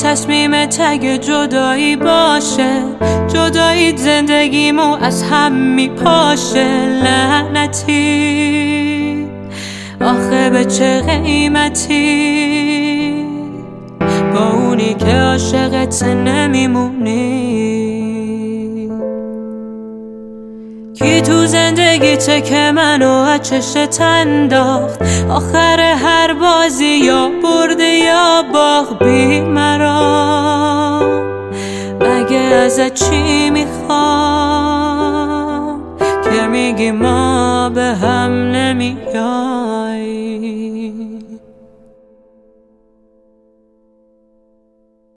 تصمیمت اگه جدایی باشه، جداییت زندگیمو از هم میپاشه. لعنتی آخه به چه قیمتی با اونی که عاشقت نمیمونی؟ کی تو زندگیته که منو از چشت انداخت؟ آخر هر بازی یا برده یا باخت. مرا مگه ازت چی میخوام که میگی ما به هم نمیای؟